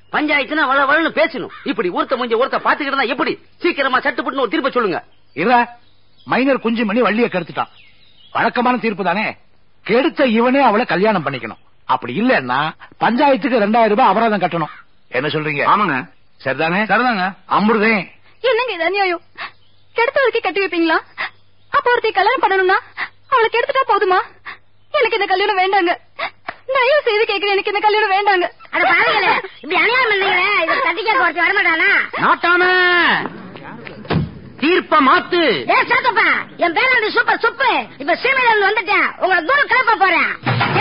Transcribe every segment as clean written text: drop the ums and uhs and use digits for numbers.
பஞ்சாயத்துனா வளவளன்னு பேசணும். இப்படி ஒருத்த முடிஞ்ச ஒருத்த பாத்துக்கிட்டு இருந்தா எப்படி? சீக்கிரமா சட்டுப்பட்டு ஒரு தீர்ப்பு சொல்லுங்க. இல்ல, மைனர் குஞ்சுமணி வள்ளிய கெடுத்துட்டான். வழக்கமான தீர்ப்பு தானே. கெடுத்த இவனே அவளை கல்யாணம் பண்ணிக்கணும். அப்படி இல்லன்னா பஞ்சாயத்துக்கு 2000 ரூபாய் அபராதம் கட்டணும். என்ன சொல்றீங்க? ஆமாங்க. சரிதானே? சரிதாங்க. அமிர்தே, என்னங்க இது அநியாயம்? கெடுத்தவருக்கு கட்டி வைப்பீங்களா? அப்ப ஒருத்தி கல்யாணம் பண்ணணும்னா அவளை கெடுத்துட்டா போதுமா? எனக்கு இந்த கல்யாணம் வேண்டாங்க. தயவு செய்து கேட்கிறேன், எனக்கு இந்த கல்யாணம் வேண்டாங்க. அட பாருங்களே, இப்படி அநியாயம் பண்ணீங்களே, இத தட்டி கேட்க ஒருத்தி வரமாட்டானா? நாட்டாம தீர்ப்ப மாத்து. சாத்தப்பா, என் பேராண்டி சூப்பர் சுப்பு. இப்ப சீமையில இருந்து வந்துட்டேன். உங்களை தூரம் கிளப்ப போறேன்.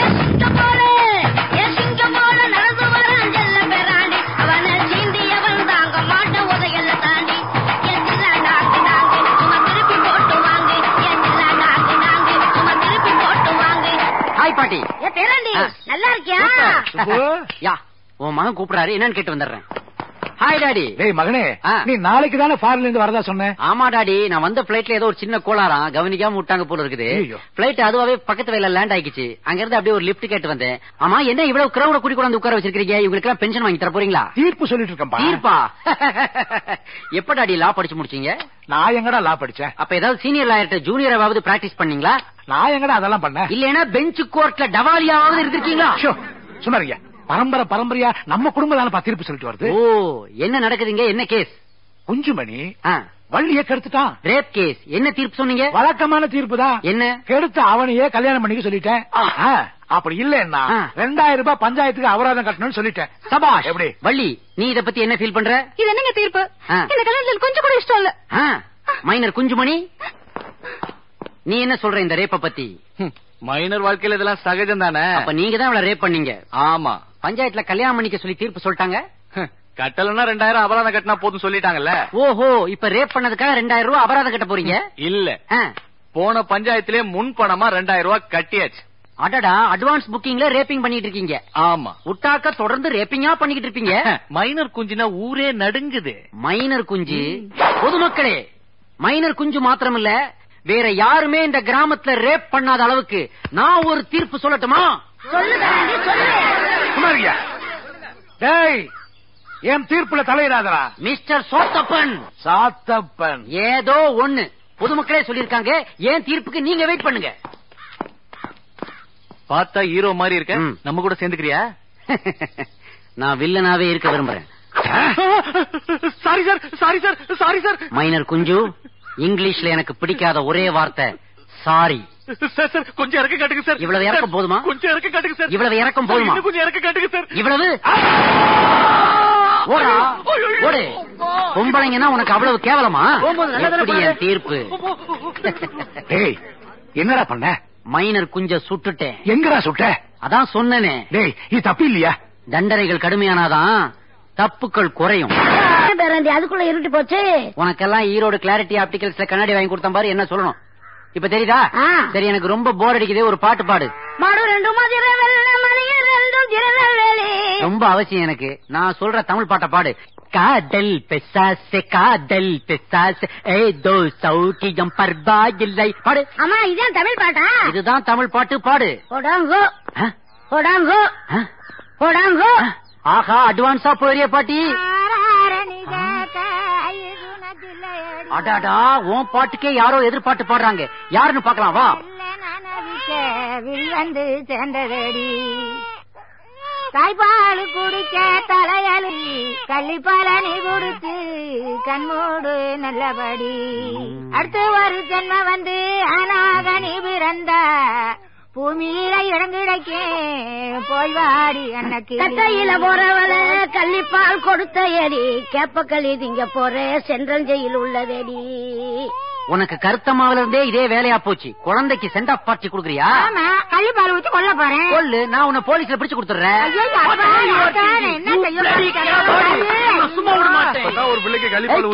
நடந்து வர அஞ்சல்ல பேராண்டி அவனை சீண்டி எவன் தாங்க மாட்ட உதையல்ல தாண்டி சும்மா திருப்பி போட்டு வாங்க. சும்மா திருப்பி போட்டு வாங்க. ஹாய் பாட்டி. ஏ பேராண்டி, நல்லா இருக்கியா? யா, உன் மகன் கூப்பிடாரு, என்னன்னு கேட்டு வந்துடுறேன். Hi daddy. டேய் மகனே, நீ நாளைக்கு தானே ஃபாரின்ல இருந்து வரதா சொன்ன? ஆமா டாடி, நான் வந்த பிளைட்ல ஏதோ ஒரு சின்ன கோளாரம் கவனிக்காம விட்டாங்க போல இருக்குது. பிளைட் அதுவாவே பக்கத்து வயல லேண்ட் ஆயிடுச்சு. அங்க இருந்து அப்படியே ஒரு லிப்ட் கேட்டு வந்தேன். ஆமா, என்ன இவ்வளவு கிரௌட கூட்டி கொண்டு உட்கார வச்சிருக்கீங்க? இவங்களுக்கு எல்லாம் பென்ஷன் வாங்கி தர போறீங்களா? தீர்ப்பு சொல்லிட்டு இருக்கேன். தீர்ப்பா? எப்ப டாடி லா படிச்சு முடிச்சீங்க? நான் எங்கடா லா படிச்சேன்? அப்ப ஏதாவது சீனியர் லாயர்ட்ட ஜூனியராவது பிராக்டிஸ் பண்ணீங்களா? நான் எங்கடா அதெல்லாம் பண்ணேன்? இல்லன்னா பெஞ்ச் கோர்ட்ல டவாலியாவது இருந்திருக்கீங்களா? சும்மா பரம்பரையா நம்ம குடும்பம் தானே தீர்ப்பு சொல்லிட்டு வருது. ஓ, என்ன நடக்குதுங்க? என்ன கேஸ்? குஞ்சுமணி வள்ளிய கெடுத்துட்டான். Rape case. என்ன தீர்ப்பு சொன்னீங்க? வழக்கமான தீர்ப்பு தான். என்ன? கெடுத்து அவனையே கல்யாணம் பண்ணிக்க சொல்லிட்டேன். அப்படி இல்லன்னா 2000 ரூபாய் பஞ்சாயத்துக்கு அபராதம் கட்டணும்னு சொல்லிட்டேன். சபாஷ். எப்படி வள்ளி, நீ இத பத்தி என்ன ஃபீல் பண்ற? இது என்னங்க தீர்ப்பு? இந்த கல்யாணத்துல கொஞ்சம் கூட இஷ்டம் இல்ல. மைனர் குஞ்சுமணி, நீ என்ன சொல்ற இந்த ரேப்ப பத்தி? மைனர் வாழ்க்கையில இதெல்லாம் சகஜம் தானே. அப்ப நீங்க தான் அவளை ரேப் பண்ணீங்க. ஆமா. பஞ்சாயத்துல கல்யாணம் பண்ணிக்க சொல்லி தீர்ப்பு சொல்லிட்டாங்க. கட்டலன்னா 2000 அபராதம் கட்டினா போதும் சொல்லிட்டாங்கல்ல. ஓஹோ, இப்ப ரேப் பண்ணதுக்காக 2000 ரூபாய் அபராதம் கட்ட போறீங்க? இல்ல, போன பஞ்சாயத்திலே முன் பணமா 2000 ரூபாய் கட்டியாச்சு. அடடா, அட்வான்ஸ் புக்கிங்ல ரேப்பிங் பண்ணிட்டு இருக்கீங்க. ஆமா. உட்டாக்க தொடர்ந்து ரேப்பிங்கா பண்ணிக்கிட்டு இருப்பீங்க. மைனர் குஞ்சுனா ஊரே நடுங்குது. மைனர் குஞ்சு? பொதுமக்களே, மைனர் குஞ்சு மாத்திரமில்ல, வேற யாருமே இந்த கிராமத்துல ரேப் பண்ணாத அளவுக்கு நான் ஒரு தீர்ப்பு சொல்லட்டுமா? என் தீர்ப்புல தலையிடாதரா மிஸ்டர் சோத்தப்பன். சாத்தப்பன் ஏதோ ஒண்ணு பொதுமக்களே சொல்லிருக்காங்க. ஏன் தீர்ப்புக்கு நீங்க வெயிட் பண்ணுங்க. பார்த்தா ஹீரோ மாதிரி இருக்க, நம்ம கூட சேர்ந்துக்கிறியா? நான் வில்லனாவே இருக்க விரும்புறேன். Sorry sir, sorry sir, sorry sir. Minor Kunju, இங்கிலீஷ்ல எனக்கு பிடிக்காத ஒரே வார்த்தை சாரி. சார் சார், கொஞ்சம் இறக்க காட்டுங்க சார். இவ்வளவு இறக்கம் போதுமா? கொஞ்சம் இறக்க காட்டுங்க சார். இவ்வளவு இறக்கம் போதுமா? கொஞ்சம் இறக்க காட்டுங்க சார். இவ்வளவு ஓடா ஓடு. பொம்பளைங்கன்னா உனக்கு அவ்வளவு கேவலமா? எப்படி என் தீர்ப்பு? என்னடா பண்ண? மைனர் குஞ்ச சுட்டுட்டேன். எங்கடா சுட்ட? அதான் சொன்னனே. டேய், இது தப்பு இல்லையா? தண்டனைகள் கடுமையானாதான் தப்புக்கள் குறையும். அதுக்குள்ள இருட்டு போச்சு. உனக்கெல்லாம் ஈரோடு கிளாரிட்டி ஆப்டிகல்ஸ்ல கண்ணாடி வாங்கி கொடுத்த பாரு. என்ன சொல்லணும் இப்ப தெரியுதா? சரி, எனக்கு ரொம்ப போர் அடிக்குது, ஒரு பாட்டு பாடு. ரொம்ப அவசியம் எனக்கு. நான் சொல்ற தமிழ் பாட்டை பாடு. காதல் பெசாசே காதல் பெசாசே ஏதோ சௌக்கியம் பர்பா இல்லை பாடு. ஆமா, இதுதான் தமிழ் பாட்டா? இதுதான் தமிழ் பாட்டு, பாடு. ஆஹா, அட்வான்ஸா போறிய பாட்டி. அடாடா, உன் பாட்டுக்கே யாரோ எதிர்பார்த்து பாடுறாங்க. யாருன்னு பாக்கலாம் வா. வந்து சேர்ந்ததடி தாய்ப்பால் குடிக்க தலையலி கள்ளிப்பாலனி குடிச்சு கண்மூடு நல்லபடி. அடுத்து ஒரு ஜென்ம வந்து அனாக நீ பிறந்த பூமியில இடங்கிடக்கே போய் வாடி அன்னைக்கு. கட்டையில போறவள கள்ளிப்பால் கொடுத்த ஏடி கேப்பக்களி திங்க போற சென்றஞ்சையில் உள்ளதேடி. உனக்கு கருத்தமாவில இருந்தே இதே வேலையா போச்சு. குழந்தைக்கு சென்ட் ஆஃப் பார்ட்டி குடுக்குறியா? கள்ளிப்பால் ஊத்தி கொல்ல போறேன். கொல்லு, நான் உன்னை போலீஸ்ல பிடிச்சு கொடுத்துறேன். சும்மா விட மாட்டேன். ஒரு பிள்ளைக்கு கள்ளிப்பால்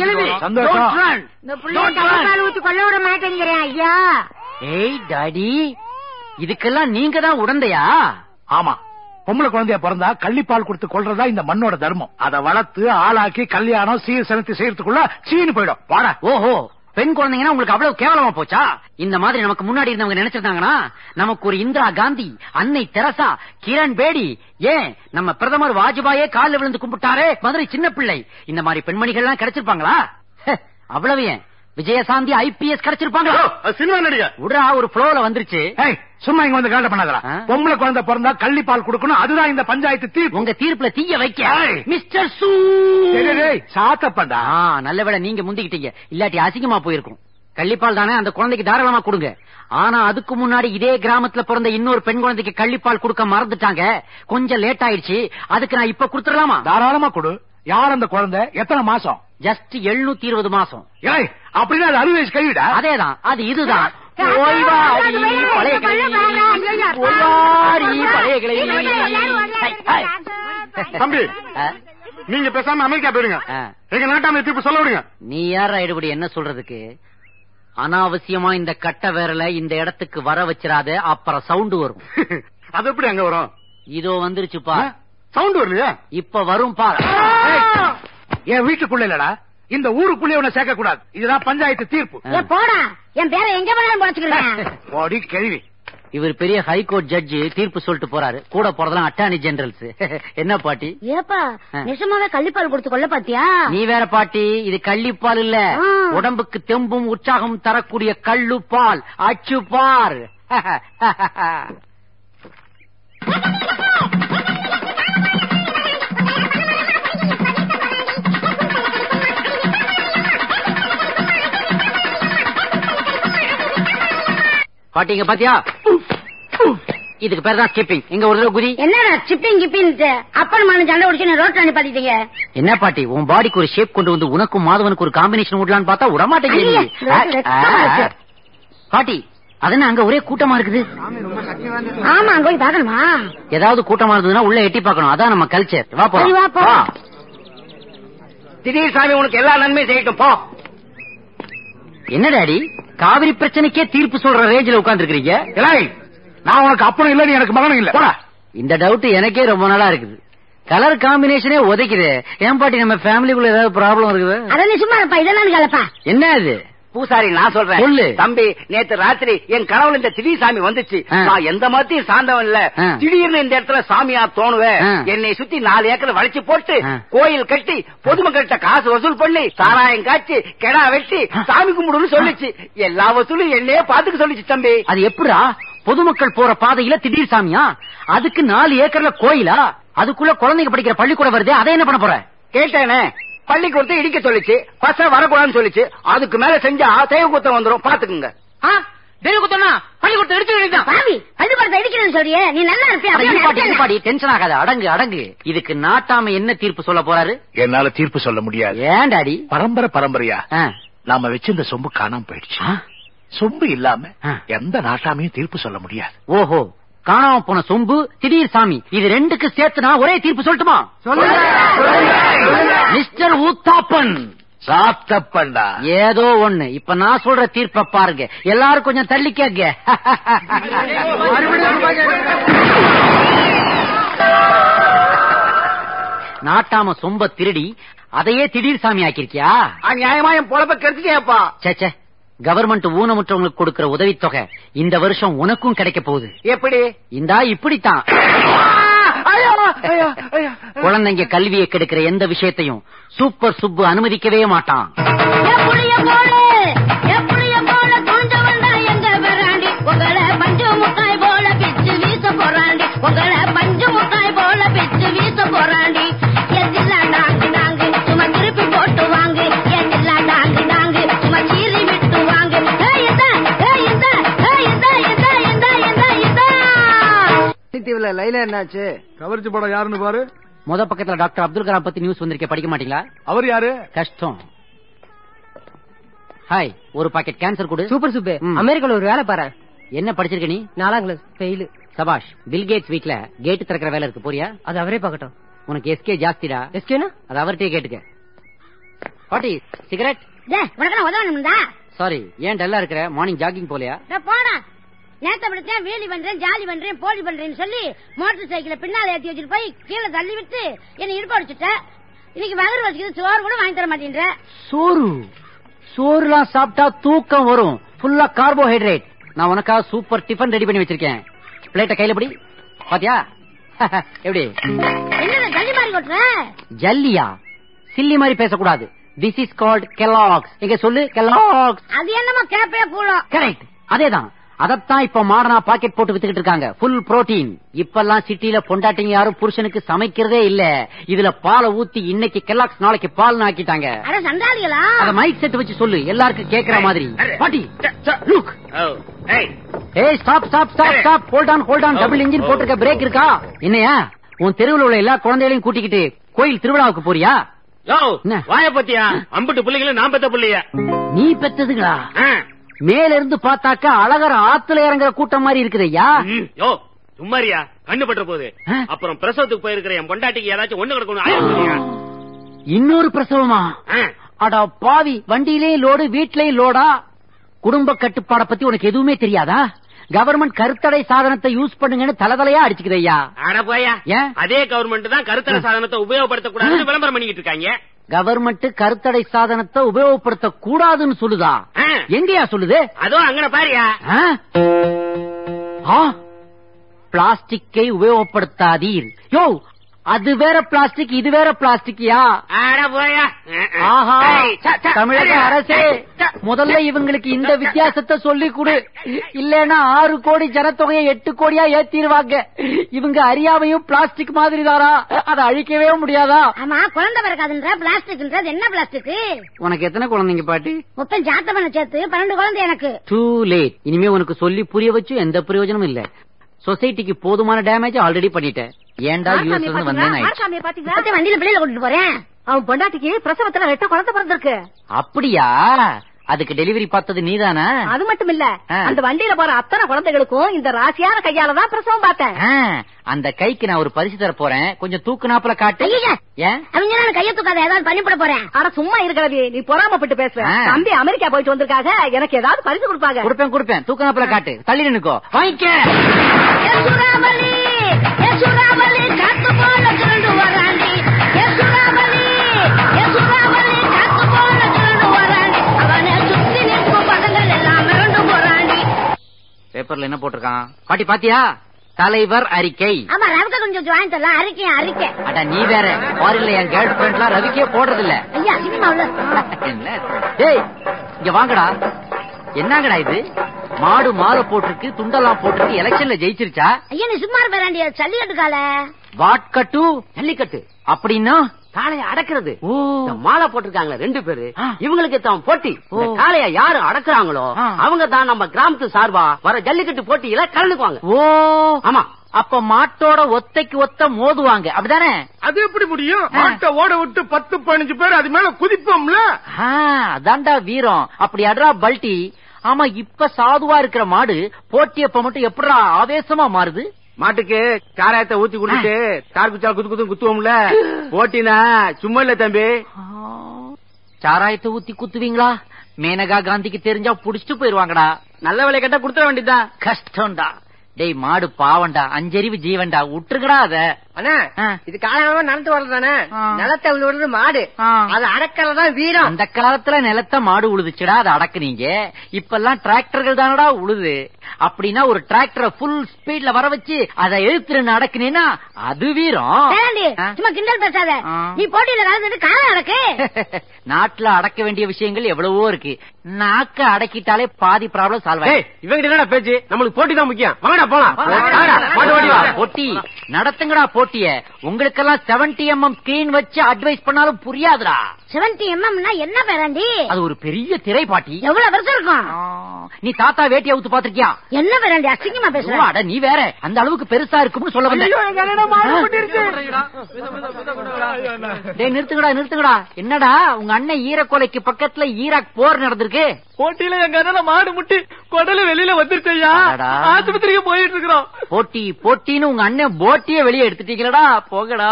ஊத்தி கொல்ல விட மாட்டேங்கிறேன் ஐயா. ஏய் டாடி, இதுக்கெல்லாம் நீங்க தான் உடந்தையா? ஆமா, பொம்பளை குழந்தைய பிறந்தா கள்ளிப்பால் கொடுத்து கொள்றதா இந்த மண்ணோட தர்மம். அதை வளர்த்து ஆளாக்கி கல்யாணம் சீர் செலுத்தி செய்யறதுக்குள்ள சீனு போயிடும். பாட. ஓஹோ, பெண் குழந்தைங்கன்னா உங்களுக்கு அவ்வளவு கேவலமா போச்சா? இந்த மாதிரி நமக்கு முன்னாடி இருந்தவங்க நினைச்சிருந்தாங்கன்னா நமக்கு ஒரு இந்திரா காந்தி, அன்னை தெரசா, கிரண் பேடி, ஏன் நம்ம பிரதமர் வாஜ்பாயே காலில் விழுந்து கும்பிட்டாரே மதுரை சின்ன பிள்ளை, இந்த மாதிரி பெண்மணிகள் எல்லாம் கிடைச்சிருப்பாங்களா? அவ்வளவு ஏன் விஜயசாந்தி ஐபிஎஸ் கிடைச்சிருப்பாங்களா? சினிமா நடிகர் உடா ஒரு ஃப்ளோல வந்துருச்சு. சும்மா இங்க வந்து காண்ட பண்ணாதா? பொம்பளை குழந்தை பிறந்தா கள்ளிப்பால் கொடுக்கணும், அதுதான் இந்த பஞ்சாயத்து தீர்ப்பு. உங்க தீர்ப்புல தீய வைக்க மிஸ்டர் சூ சாத்தப்பண்டா. நல்ல வேளை நீங்க முந்திக்கிட்டீங்க, இல்லாட்டி அசிங்கமா போயிருக்கும். கள்ளிப்பால் தானே, அந்த குழந்தைக்கு தாராளமா கொடுங்க. ஆனா அதுக்கு முன்னாடி இதே கிராமத்துல பிறந்த இன்னொரு பெண் குழந்தைக்கு கள்ளிப்பால் கொடுக்க மறந்துட்டாங்க. கொஞ்சம் லேட் ஆயிடுச்சு. அதுக்கு நான் இப்ப கொடுத்துடலாமா? தாராளமா கொடு. யார் அந்த குழந்தை? எத்தனை மாசம்? ஜஸ்ட் 720 மாசம். அப்படின்னா அது 60 வயசு கைவிடா? அதேதான், அது இதுதான். தம்பி, நீங்க பேசாம அமெரிக்கா போயிருங்க. எங்க நாட்டாம தீர்ப்பு சொல்ல விடுங்க. நீ யார் ஐடுபடி என்ன சொல்றதுக்கு? அனாவசியமா இந்த கட்ட வேரல இந்த இடத்துக்கு வர வச்சிடாத, அப்புறம் சவுண்ட் வரும். அது எப்படி அங்க வரும்? இதோ வந்துருச்சு பா. சவுண்ட் வரலையா? இப்ப வரும் பா. என் வீட்டுக்குள்ள இல்லடா, இந்த ஊருக்குள்ளே உன்னை சேர்க்க கூடாது. இதுதான் பஞ்சாயத்து தீர்ப்பு. போடா, என் பேரை எங்க வேணாலும் போச்சுக்கிறேன். கேள்வி. இவர் பெரிய ஹைகோர்ட் ஜட்ஜி, தீர்ப்பு சொல்லிட்டு போறாரு. கூட போறதெல்லாம் அட்டார்னி ஜெனரல்ஸ். என்ன பாட்டி? ஏப்பா நிஜமாவே கள்ளிப்பால் கொடுத்து கொள்ள பாத்தியா? நீ வேற பாட்டி, இது கள்ளிப்பால் இல்ல, உடம்புக்கு தெம்பும் உற்சாகம் தரக்கூடிய கள்ளுப்பால். அச்சு பார். பாட்டிங்க பாத்தியா? இதுக்கு பேர் தான் ஸ்கிப்பிங். இங்க ஒரு தடவை குதி. என்னடா ஸ்கிப்பிங் கிப்பிங்? அப்பன் மகன் சண்டை உடிச்சு ரோட்ல நிப்பாட்டிட்டீங்க. என்ன பாட்டி, உன் பாடிக்கு ஒரு ஷேப் கொண்டு வந்து உனக்கும் மாதவனுக்கு ஒரு காம்பினேஷன் விடலான்னு பார்த்தா விடமாட்டேங்க பாட்டி. அதென்ன அங்க ஒரே கூட்டமா இருக்குது? ஆமா, அங்க போய் பாக்கணுமா? ஏதாவது கூட்டமா இருந்ததுன்னா உள்ள எட்டி பாக்கணும், அதான் நம்ம கல்ச்சர். வா போலாம். திடீர் சாமி உனக்கு எல்லா நன்மையும் செய்யட்டும் போ. என்ன டாடி, காவிரி பிரச்சனைக்கே தீர்ப்பு சொல்ற ரேஞ்சில உட்கார்ந்து இருக்கீங்க? நான் உனக்கு அப்பனும் இல்ல, நீ எனக்கு மகனும் இல்ல. இந்த டவுட் எனக்கே ரொம்ப நாளா இருக்குது. கலர் காம்பினேஷனே உதைக்குது. ஏன் பாட்டி, நம்ம ஃபேமிலிக்குள்ள ஏதாவது ப்ராப்ளம் இருக்குது? அதான் சும்மா இருப்பா, இதெல்லாம் கலப்பா. என்ன அது? பூசாரி நான் சொல்றேன். சொல்லு தம்பி. நேத்து ராத்திரி என் கனவுல இந்த திடீர் சாமி வந்துச்சு. நான் எந்த மதத்தையும் சார்ந்தவன் இல்ல. திடீர்னு இந்த இடத்துல சாமியா தோணுவேன். என்னை சுத்தி 4 ஏக்கர் வளைச்சு போட்டு கோயில் கட்டி பொதுமக்கள்கிட்ட காசு வசூல் பண்ணி சாராயம் காய்ச்சி கெடா வெட்டி சாமி கும்பிடுன்னு சொல்லிச்சு. எல்லா வசூலும் என்னையே பாத்துக்க சொல்லிச்சு தம்பி. அது எப்படா? பொதுமக்கள் போற பாதையில திடீர் சாமியா? அதுக்கு 4 ஏக்கர்ல கோயிலா? அதுக்குள்ள குழந்தைங்க படிக்கிற பள்ளிக்கூடம் வருது, அதை என்ன பண்ண போற? கேட்டேனே, பள்ளிக்கூடத்தை இடிக்க சொல்லிச்சு, பச வரக்கூடாதுன்னு சொல்லிச்சு. அதுக்கு மேல செஞ்சா தெய்வ குத்தம் வந்துரும், பாத்துக்குங்க. தெய்வ குத்தம்னா பள்ளிக்கூடத்தை இடிச்சு பள்ளிக்கூடத்தை இடிக்கணும்னு சொல்றியே, நீ நல்லா இருப்பியா? டென்ஷன் ஆகாத, அடங்கு அடங்கு. இதுக்கு நாட்டாம என்ன தீர்ப்பு சொல்ல போறாரு? என்னால தீர்ப்பு சொல்ல முடியாது. ஏன் டாடி? பரம்பரையா நாம வச்சிருந்த சொம்பு காணாம போயிடுச்சு. சொம்பு இல்லாம எந்த நாட்டாமையும் தீர்ப்பு சொல்ல முடியாது. ஓஹோ, காணாம போன சொம்பு, திடீர் சாமி, இது ரெண்டுக்கு சேர்த்து நான் ஒரே தீர்ப்பு சொல்லட்டுமா? மிஸ்டர் ஊத்தாப்பன். சாத்தப்பண்டா. ஏதோ ஒண்ணு. இப்ப நான் சொல்ற தீர்ப்ப பாருங்க, எல்லாரும் கொஞ்சம் தள்ளி கேக்க. நாட்டாம சொம்ப திருடி அதையே திடீர் சாமி ஆக்கிருக்கியா? நியாயமா என் பொழப்ப கெடுத்துட்டேப்பா. சேச்சே, கவர்மெண்ட் ஊனமுற்றவங்களுக்கு கொடுக்கிற உதவித்தொகை இந்த வருஷம் உனக்கும் கிடைக்க போகுது. எப்படி? இந்தா இப்படித்தான். குழந்தைங்க கல்வியை கெடுக்கிற எந்த விஷயத்தையும் சூப்பர் சுப்பு அனுமதிக்கவே மாட்டான். லைலா என்னாச்சு? கவர்ச்சி படம் யாருன்னு பாரு. முத பக்கத்துல டாக்டர் அப்துல் கலாம் பத்தி நியூஸ் வந்திருக்கே, படிக்க மாட்டீங்களா? அவர் யாரு? கஷ்டம். ஹாய், ஒரு பாக்கெட் கேன்சர் கொடு. Super super. அமெரிக்கால ஒரு வேலை பாரு. என்ன படிச்சிருக்க நீ? 4ஆம் கிளாஸ் ஃபெயில். சபாஷ். பில் கேட்ஸ் வீட்ல கேட் திறக்கிற வேலை இருக்கு, போறியா? அது அவரே பாக்கட்டும். உனக்கு எஸ்கே ஜாஸ்திடா. எஸ்கேனா? அது அவர்கிட்டயே கேட்டுக்க. பாட்டி, சிகரெட்? சாரி, ஏன் டல்லா இருக்கிற? மார்னிங் ஜாகிங் போலையா? போடா, நேத்த படிச்சேன், வீலி பண்றேன், ஜாலி பண்றேன், போலி பண்றேன்னு சொல்லி மோட்டர் சைக்கிளை பின்னால ஏத்தி வச்சுட்டு போய் கீழே தள்ளி விட்டு என்ன இடுப்பு அடிச்சுட்ட. இன்னைக்கு வகர் வச்சுக்கிது, சோறு கூட வாங்கி தர மாட்டேன்ற. சோறு? சோறுலாம் சாப்பிட்டா தூக்கம் வரும். ஃபுல்லா கார்போஹைட்ரேட். நான் உனக்காக சூப்பர் டிஃபன் ரெடி பண்ணி வச்சிருக்கேன். பிளேட்ட கையில பிடி. பாத்தியா எப்படி? ஜல்லியா? சில்லி மாதிரி பேசக்கூடாது. This is called Kellogg's. எங்க சொல்லு Kellogg's. அது என்னமா கேப்பே கூடும். கரெக்ட், அதேதான். அதத்தான் இப்ப மாடனா பாக்கெட் போட்டு வித்துக்கிட்டு இருக்காங்க. Full protein. இப்பெல்லாம் சிட்டில பொண்டாட்டிங்க யாரும் புருஷனுக்கு சமைக்கிறதே இல்ல. இதுல பாலை ஊத்தி இன்னைக்கு Kellogg's நாளைக்கு பால் ஆக்கிட்டாங்க. அட சண்டாளிகளா? அத மைக் செட் வச்சு சொல்லு, எல்லாருக்கும் கேக்குற மாதிரி. பாட்டி லுக். ஏய் stop stop stop stop. Hold on. Double engine போட்டுருக்க, பிரேக் இருக்கா? என்னையா உன் தெருவில் உள்ள எல்லா குழந்தைகளையும் கூட்டிக்கிட்டு கோயில் திருவிழாவுக்கு போறியா? வாய பத்தியா? அம்பட்டு பிள்ளைகளும் நான் பெத்த பிள்ளைய. நீ பெத்ததுங்களா? மேல இருந்து பாத்தாக்கா அழகர ஆத்துல இறங்குற கூட்டம் மாதிரி இருக்குதையா. யோ சும்மாரியா, கண்ணு பற்ற போகுது. அப்புறம் பிரசவத்துக்கு போயிருக்கிற என் பொண்டாட்டிக்கு ஏதாச்சும் ஒண்ணு கிடக்கணும். இன்னொரு பிரசவமா? அடா பாவி, வண்டியிலேயும் லோடு வீட்லயும் லோடா. குடும்ப கட்டுப்பாட பத்தி உனக்கு எதுவுமே தெரியாதா? கவர்மெண்ட் கருத்தடை சாதனத்தை யூஸ் பண்ணுங்கன்னு தலையா அடிச்சுக்குதையா. அட போயா, அதே கவர்மெண்ட் தான் கருத்தடை சாதனத்தை உபயோகப்படுத்த கூடாதுன்னு விளம்பரம் பண்ணிக்கிட்டு இருக்காங்க. கவர்மெண்ட் கருத்தடை சாதனத்தை உபயோகப்படுத்த கூடாதுன்னு சொல்லுதா? எங்கயா சொல்லுது? அதோ அங்கன பாரியா. பிளாஸ்டிக்கை உபயோகப்படுத்தாதீர். யோ, அது வேற பிளாஸ்டிக், இது வேற பிளாஸ்டிக்கியா? ஆஹா, தமிழக அரசே முதல்ல இவங்களுக்கு இந்த வித்தியாசத்தை சொல்லி கொடு. இல்லன்னா 6 கோடி ஜனத்தொகையை 8 கோடியா ஏத்திடுவாங்க. இவங்க அறியாமையும் பிளாஸ்டிக் மாதிரி தாரா, அதை அழிக்கவே முடியாதா? ஆமா, குழந்தை பிறக்காதுன்ற பிளாஸ்டிக் என்ன பிளாஸ்டிக்? உனக்கு எத்தனை குழந்தைங்க பாட்டி? மொத்தம் ஜாத்தவனை சேர்த்து 12 குழந்தை எனக்கு. Too late. இனிமே உனக்கு சொல்லி புரிய வச்சு எந்த பிரயோஜனமும் இல்ல. சொசைட்டிக்கு போதுமான டேமேஜ் ஆல்ரெடி பண்ணிட்டேன். ஏன்டா யூஎஸ் இருந்து வந்தேன். வண்டியில பிள்ளைல கூட்டிட்டு போறேன். அவன் பொண்டாட்டிக்கு பிரசவத்துல 2 குழந்தை பிறந்திருக்கு. அப்படியா? அதுக்கு டெலிவரி பார்த்தது நீதானா? அது மட்டும் இல்ல, அந்த வண்டியில போற அத்தனை குழந்தைகளுக்கும் இந்த ராசியான கையாலதான் பிரசவம் பார்த்தேன். அந்த கைக்கு நான் ஒரு பரிசு தர போறேன், கொஞ்சம் தூக்குனாப்புல காட்டு. அவங்க கைய தூக்காத, ஏதாவது பண்ணிவிட போறேன். ஆனா சும்மா இருக்கிறது, நீ பொறாமப்பட்டு பேசுற. தம்பி அமெரிக்கா போயிட்டு வந்திருக்காங்க, எனக்கு ஏதாவது பரிசு கொடுப்பாங்க. கொடுப்பேன். தூக்குனாப்புல காட்டு, தள்ளி நின்னுக்கோ. வாங்கிக்க. பேப்பர்ல என்ன போட்டிருக்கான் பாட்டி பாத்தியா? தலைவர் அறிக்கை. ஆமா, ரவிக்கா கொஞ்சம் வாங்கி தரலாம். அறிக்கை. அட நீ வேற, ஃபாரின்ல என் கேர்ள் ஃபிரெண்ட்லாம் ரவிக்கே போடுறது இல்ல. ஐயா சினிமாவுல என்ன? டேய் இங்க வாங்கடா. என்னங்கடா இது? மாடு மாலை போட்டிருக்கு, துண்டெல்லாம் போட்டிருக்கு, எலெக்ஷன்ல ஜெயிச்சிருச்சா? ஐயா நீ சும்மா இருப்பாண்டிய. ஜல்லிக்கட்டு கால வாட்கட்டு ஜல்லிக்கட்டு அப்படின்னா காளைய அடக்குறது. மாலை போட்டிருக்காங்களே 2 பேரு, இவங்களுக்கு தான் போட்டி. காளைய யாரு அடக்குறாங்களோ அவங்க தான் நம்ம கிராமத்து சார்பா வர ஜல்லிக்கட்டு போட்டியில கலந்துக்குவாங்க. ஆமா, அப்ப மாட்டோட ஒத்தைக்கு ஒத்த மோதுவாங்க, அப்படிதானே? அது எப்படி முடியும்? மாட்டை ஓட விட்டு 10-15 பேர் அது மேல குதிப்போம்ல. அதான்டா வீரம். அப்படி அட்ரா பல்டி. ஆமா, இப்ப சாதுவா இருக்கிற மாடு போட்டியப்ப மட்டும் எப்படா ஆவேசமா மாறுது? மாட்டுக்கு சாராயத்தை ஊத்தி குடிச்சிட்டு தார்குச்சா குத்துவோம்ல. போட்டினா சும்மா இல்ல தம்பி. சாராயத்தை ஊத்தி குத்துவீங்களா? மேனகா காந்திக்கு தெரிஞ்சா புடிச்சிட்டு போயிருவாங்கடா. நல்ல வேலை கேட்டா குடுத்துட வேண்டியதுதான். கஷ்டம்டா. டேய் மாடு பாவண்டா, 5 அறிவு ஜீவன்டா, விட்டுருக்கடா அத. அண்ணா, இது காலமா நடந்து வர்றதானே, நிலத்தை விழுது மாடு, அது அடக்கலதான் வீரம். அந்த காலத்துல நிலத்த மாடு உழுதுச்சுடா, அதை அடக்குனீங்க. இப்பெல்லாம் டிராக்டர்கள் தானடா உழுது. அப்படின்னா ஒரு டிராக்டரை ஃபுல் ஸ்பீட்ல வர வச்சு அதை எழுத்துன்னு அடக்குனீன்னா அது வீரம். சும்மா கிண்டல் பேசாத. நீ போட்டியில கலந்துட்டு காலை அடக்கு. நாட்டுல அடக்க வேண்டிய விஷயங்கள் எவ்வளவோ இருக்கு. நாக்க அடக்கிட்டாலே பாதி ப்ராப்ளம் சால்வ் ஆகும். இவங்க என்னடா பேச்சு? நம்மளுக்கு போட்டி தான் முக்கியம். வாங்கடா போலாம். போட்டி நடத்துங்கடா போட்டிய. உங்களுக்கெல்லாம் 70 mm ஸ்கிரீன் வச்சு அட்வைஸ் பண்ணாலும் புரியாதுடா. 70 mm என்ன பேராண்டி? அது ஒரு பெரிய திரை பாட்டி. எவ்வளவு வருஷம் இருக்கும்? நீ தாத்தா வேட்டி அவுத்து பாத்திருக்கியா? என்ன பேராண்டி அசிங்கமா பேசுற? நீ வேற அந்த அளவுக்கு பெருசா இருக்கும்னு சொல்ல வந்தேன். நிறுத்துங்கடா. என்னடா உங்க அண்ணன் ஈரக்கொலைக்கு பக்கத்துல ஈராக் போர் நடந்திருக்கு. போட்டியில எங்க அண்ணன் மாடு முட்டி குடல வெளியில வந்துருச்சையா, ஆஸ்பத்திரிக்கு போயிட்டு இருக்கிறோம். போட்டின்னு உங்க அண்ணன் போட்டியே வெளியே எடுத்துட்டீங்களா? போகடா.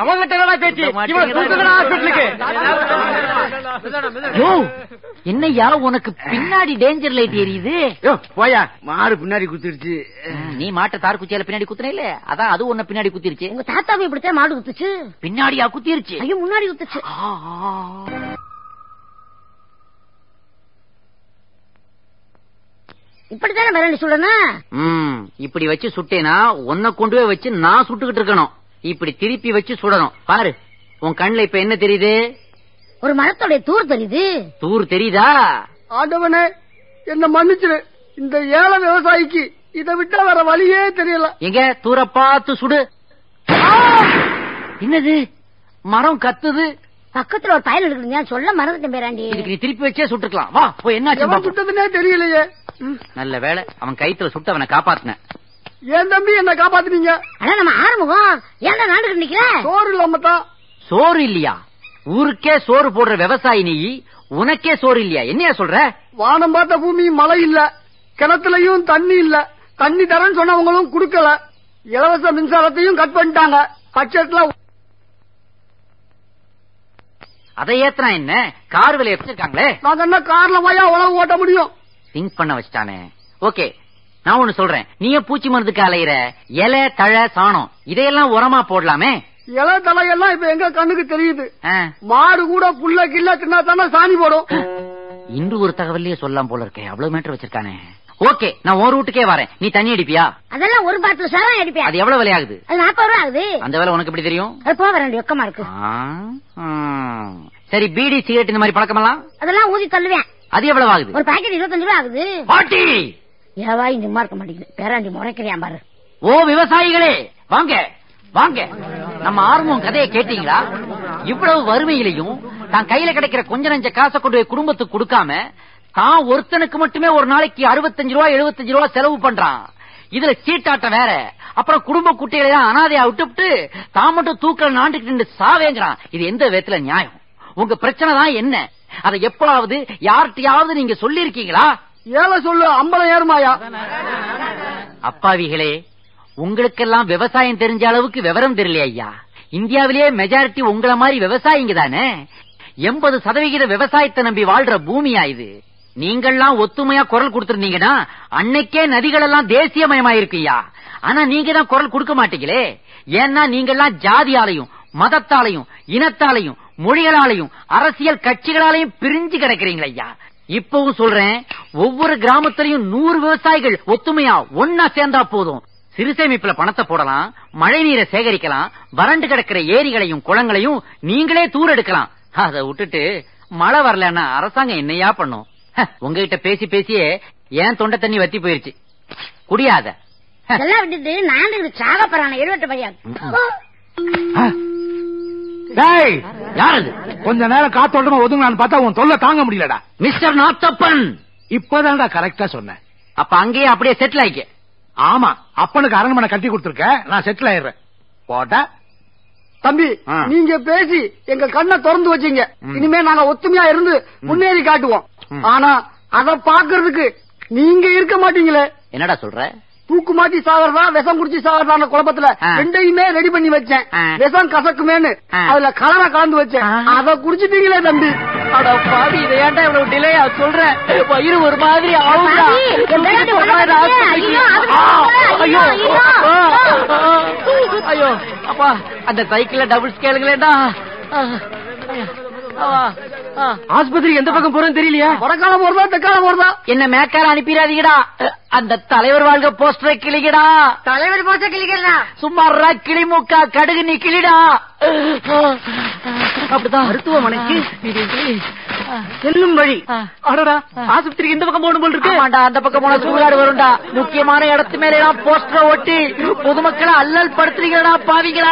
என்னையா உனக்கு பின்னாடி டேஞ்சர் லைட் எரியுது? போயா, மாடு பின்னாடி குத்திருச்சு. நீ மாட்டை தார் குச்சியால பின்னாடி குத்துன இல்ல, அதான் அது உன்ன பின்னாடி குத்திருச்சு. உங்க தாத்தாவை இப்படித்தான் மாடு குத்துச்சு. பின்னாடியா குத்திருச்சு? ஐயோ முன்னாடி குத்துச்சு. இப்படித்தானே மிரண்டி சுடணும். இப்படி வச்சு சுட்டேனா உன்னை கொண்டு போய் வச்சு நான் சுட்டுக்கிட்டு இருக்கணும். இப்படி திருப்பி வச்சு சுடணும். பாரு, உன் கண்ணுல இப்ப என்ன தெரியுது? ஒரு மரத்தோட தூர் தெரியுது. தூர் தெரியுதா? ஆண்டவனே என்ன மன்னிச்சிரு. இந்த ஏழை விவசாயிக்கு இதை விட்டா வேற வழியே தெரியல. எங்க தூர பார்த்து சுடு. என்னது மரம் கத்துது? பக்கத்துல ஒரு பயல் இருக்குங்க, சொல்ல மறந்துட்டேன் பேராண்டி. இதுக்கு நீ திருப்பி வச்சே சுட்டுக்கலாம். வா போய் என்ன சுட்டதுன்னே தெரியலையே. நல்ல வேலை அவன் கைத்துல சுட்டு அவனை காப்பாத்தின. ஏன் தம்பி என்ன காப்பாத்துனீங்க? அதான் நம்ம ஆரம்பம். ஏன்டா நாண்டுகிட்டு நிக்கிற? சோறு இல்லாமத்தான். சோறு இல்லையா? ஊருக்கே சோறு போடுற விவசாயி நீ, உனக்கே சோறு இல்லையா? என்னையா சொல்ற? வானம் பார்த்த பூமி மழை இல்ல, கிணத்துலயும் தண்ணி இல்ல. தண்ணி தரேன்னு சொன்னவங்களும் குடுக்கல. இலவச மின்சாரத்தையும் கட் பண்ணிட்டாங்க. பட்ஜெட்ல அதை ஏத்தனா என்ன? கார் விலையை வச்சிருக்காங்களே. நாங்க என்ன கார்ல போயா உழவு ஓட்ட முடியும்? திங்க் பண்ண வச்சிட்டானே. ஓகே, நான் ஒண்ணு சொல்றேன். நீயே பூச்சி மருந்துக்கு அலையிற இலை தழை சாணம் இதையெல்லாம் உரமா போடலாமே. இலை தலையெல்லாம் இப்ப எங்க கண்ணுக்கு தெரியுது. மாடு கூட புல்ல கில்ல தின்னா தானே சாணி போடும். இன்று ஒரு தகவலையே சொல்லலாம் போல இருக்கேன். அவ்வளவு மீட்டர் வச்சிருக்கானே. ஓகே, நான் ஒரு ரூட்டுக்கே வரேன். நீ தண்ணி அடிப்பியா? அதெல்லாம் ஒரு பாட்டில் சாரம் அடிப்பியா? அது எவ்வளவு விலையாகுது? அது 40 ரூபா ஆகுது. அந்த வேலை உனக்கு எப்படி தெரியும்? அது போக வேண்டிய வெக்கமா இருக்கு. சரி, பீடி சிகரெட் இந்த மாதிரி பழக்கமெல்லாம்? அதெல்லாம் ஊதி தள்ளுவேன். அது எவ்வளவு ஆகுது? ஒரு பாக்கெட் 25 ரூபா ஆகுது. பாட்டி ஏவாய் சும்மா இருக்க மாட்டேங்குது. பேராண்டி முறைக்கிறியா பாரு. ஓ விவசாயிகளே, வாங்க வாங்க. நம்ம ஆர்வம் கதையை கேட்டீங்களா? இவ்வளவு வறுமையிலையும் தான் கையில கிடைக்கிற கொஞ்ச நஞ்ச காசை கொண்டு போய் குடும்பத்துக்கு கொடுக்காம தான் ஒருத்தனுக்கு மட்டுமே ஒரு நாளைக்கு 65 ரூபா 75 ரூபா செலவு பண்றான். இதுல சீட்டாட்ட வேற. அப்புறம் குடும்ப குட்டிகளை தான் அனாதையா விட்டுவிட்டு தான் மட்டும் தூக்கல நாண்டுகிட்டு சாவேங்கிறான். இது எந்த விதத்துல நியாயம்? உங்க பிரச்சனை தான் என்ன? அதை எப்பவாவது யார்கிட்டயாவது நீங்க சொல்லி இருக்கீங்களா? ஏழை சொல்லு 50 ஏறுமாயா? அப்பாவிகளே, உங்களுக்கெல்லாம் விவசாயம் தெரிஞ்ச அளவுக்கு விவரம் தெரியல ஐயா. இந்தியாவிலேயே மெஜாரிட்டி உங்கள மாதிரி விவசாயிங்க தானே. 80% விவசாயத்தை நம்பி வாழ்ற பூமியா இது. நீங்கள்லாம் ஒத்துமையா குரல் கொடுத்திருந்தீங்கன்னா அன்னைக்கே நதிகள் எல்லாம் தேசியமயமாயிருக்குயா. ஆனா நீங்க தான் குரல் கொடுக்க மாட்டீங்களே. ஏன்னா நீங்கள்லாம் ஜாதியாலையும் மதத்தாலையும் இனத்தாலையும் மொழிகளாலையும் அரசியல் கட்சிகளாலையும் பிரிஞ்சு கிடக்கிறீங்களா ஐயா. இப்பவும் சொல்றேன், ஒவ்வொரு கிராமத்திலையும் 100 விவசாயிகள் ஒத்துமையா ஒன்னா சேர்ந்தா போதும். சிறுசேமிப்புல பணத்தை போடலாம், மழை நீரை சேகரிக்கலாம், வறண்டு கிடக்கிற ஏரிகளையும் குளங்களையும் நீங்களே தூர் எடுக்கலாம். அதை விட்டுட்டு மழை வரலன்னா அரசாங்கம் என்னையா பண்ணும்? உங்ககிட்ட பேசி பேசியே ஏன் தொண்டை தண்ணி வத்தி போயிருச்சு. குடியாத எல்லாம் விட்டுட்டு நாண்டு சாக போறான 78 பையன். யாரு கொஞ்ச நேரம் காத்தோட்டமா ஒதுங்கலான்னு பார்த்தா உன் தொல்லை தாங்க முடியலடா. மிஸ்டர் நாத்தப்பன், இப்பதான்டா கரெக்டா சொன்னேன். அப்ப அங்கேயே அப்படியே செட்டில் ஆயிக்க. ஆமா, அப்பனுக்கு அரண்மனை கட்டி கொடுத்துருக்க, நான் செட்டில் ஆயிடுறேன். போட்டா தம்பி, நீங்க பேசி எங்க கண்ணை திறந்து வச்சீங்க. இனிமே நாங்க ஒத்துமையா இருந்து முன்னேறி காட்டுவோம். ஆனா அத பாக்குறதுக்கு நீங்க இருக்க மாட்டீங்களே. என்னடா சொல்ற? தூக்கு மாட்டி சாகறதா விஷம் குடிச்சு சாகறதா குழப்பத்துல ரெண்டையுமே ரெடி பண்ணி வச்சேன். விஷம் கசக்குமேன்னு அதுல கலரை கலந்து வச்சேன். அத குடிச்சிட்டீங்களே தம்பி. அட பாவி, இதை ஏன்டா இவ்வளவு டிலேயா சொல்ற? வயிறு ஒரு மாதிரி ஆகுதா? ஐயோ அப்பா, அந்த சைக்கிள்ல டபுள் ஸ்கேலுங்களேடா. ஆஸ்பத்திரி எந்த பக்கம் போறேன்னு தெரியலையா? வடக்கால போறதா தெற்கால போறதா? என்ன மேக்கால அனுப்பிடாதீங்கடா. அந்த தலைவர் வாழ்க போஸ்டரை கிளிக்கடா. தலைவர் போஸ்டர் கிளிக்கிறா? சும்மா கிளிமுக்கா கடுகு நீ கிளிடா. அப்படிதான் மருத்துவமனைக்கு செல்லும் வழி. அடடா, ஆஸ்பத்திரிக்கு இந்த பக்கம் போகணும் போல் இருக்கு. ஆமாண்டா, அந்த பக்கம் போன சூழாடு வரும்டா. முக்கியமான இடத்து மேல போஸ்டரை ஒட்டி பொதுமக்களை அல்லல் படுத்துறீங்களா பாவிங்களா?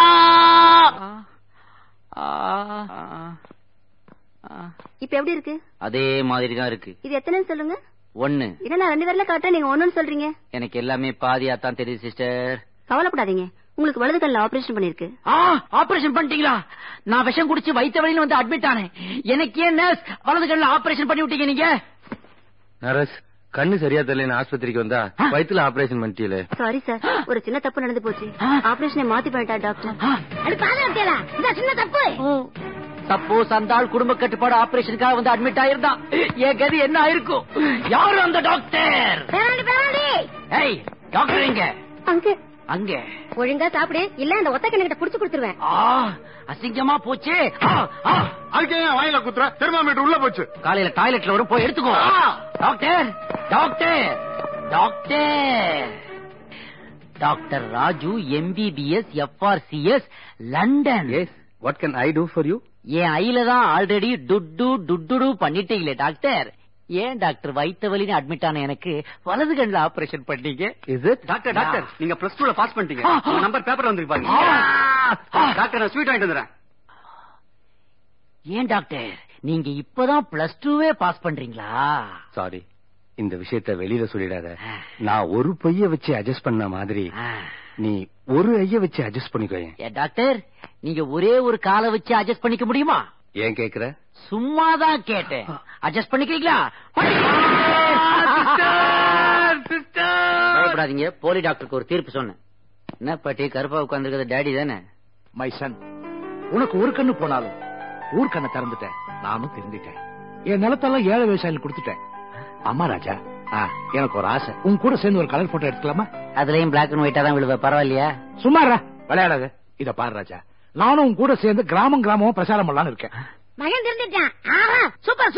இப்ப எப்படி இருக்கு? அதே மாதிரிதான் இருக்கு. இது எத்தனை சொல்லுங்க? 1. என்ன 2 பேர்ல காட்ட நீங்க 1 சொல்றீங்க? எனக்கு எல்லாமே பாதியாத்தான் தெரியுது சிஸ்டர். கவலைப்படாதீங்க, உங்களுக்கு வலது கல்ல ஆபரேஷன் பண்ணிருக்கு. ஆபரேஷன் பண்ணிட்டீங்களா? நான் விஷம் குடிச்சு வயிற்று வழியில வந்து அட்மிட் ஆனேன். எனக்கு ஏன் நர்ஸ் வலது கல்ல ஆபரேஷன் பண்ணி விட்டீங்க நீங்க? நர்ஸ், கண்ணு சரியா தெரியல, ஆஸ்பத்திரிக்கு வந்தா வயித்துல ஆபரேஷன் பண்ணிட்டீங்களே. சாரி சார், ஒரு சின்ன தப்பு நடந்து போச்சு. ஆபரேஷனை மாத்தி பண்ணிட்டா டாக்டர். சின்ன தப்பு. சப்போஸ் அந்த ஆள் குடும்ப கட்டுப்பாடு ஆபரேஷனுக்காக வந்து அட்மிட் ஆயிருந்தான், என் கதி என்ன ஆயிருக்கும்? யாரு அந்த டாக்டர்? ஏய், டாக்டர் எங்க? அங்க ஒழுங்கா சாப்பிடு, இல்ல இந்த ஒத்த கண்ணுகிட்ட புடிச்சு கொடுத்துருவேன். அசிங்கமா போச்சு. அதுக்கு வாயில குத்துற தெர்மாமீட்டர் உள்ள போச்சு. காலையில டாய்லெட்ல வரும், போய் எடுத்துக்கோ. Doctor doctor doctor doctor Raju MBBS FRCS லண்டன். What can I do for you? என் ஐல தான் ஆல்ரெடி டுட்டு பண்ணிட்டீங்களே டாக்டர். ஏன் டாக்டர் வயித்த வலின்னு அட்மிட் ஆன எனக்கு வலது கண்ணில் ஆபரேஷன் பண்ணீங்க? டாக்டர் டாக்டர் நீங்க பிளஸ் 2ல பாஸ் பண்ணிட்டீங்க. நம்பர் பேப்பர் வந்துருப்பாங்க. டாக்டர் நான் ஸ்வீட் வாங்கிட்டு வந்துறேன். ஏன் டாக்டர் நீங்க இப்பதான் பிளஸ் 2வே பாஸ் பண்றீங்களா? சாரி, இந்த விஷயத்த வெளியில சொல்லிடாத. நான் ஒரு பைய வச்சு அட்ஜஸ்ட் பண்ண மாதிரி நீ ஒரு ஐய வச்சு அட்ஜஸ்ட் பண்ணிக்கோ. டாக்டர் நீங்க ஒரே ஒரு காலை வச்சு அட்ஜஸ்ட் பண்ணிக்க முடியுமா? ஏன் கேக்குற? சும்மாதான் கேட்டேன். அட்ஜஸ்ட் பண்ணிக்கிறீங்களா? பயப்படாதீங்க, போலி டாக்டருக்கு ஒரு தீர்ப்பு சொன்னேன். என்ன பாட்டி கருப்பா உட்கார்ந்துருக்கிறது டேடி தானே? மை சன், உனக்கு ஒரு கண்ணு போனாலும் ஊர் கண்ணை திறந்துட்டேன். நானும் திருந்திட்டேன். என் நிலத்தெல்லாம் ஏழை விவசாயிகள் கொடுத்துட்டேன். அம்மா ராஜா, எனக்கு ஒரு ஆசை, உன் கூட சேர்ந்து ஒரு கலர் போட்டோ எடுத்துக்கலாமா? அதுலயும் பிளாக் அண்ட் ஒயிட்டா தான் விழுவ, பரவாயில்லையா? சும்மாரா விளையாடாத. இத பாரு ராஜா, நானும் உன் கூட சேர்ந்து கிராமம் பிரச்சாரம் பண்ணலான்னு இருக்கேன். மகன் தெரிஞ்சிட்டான். ஆஹா சூப்பர்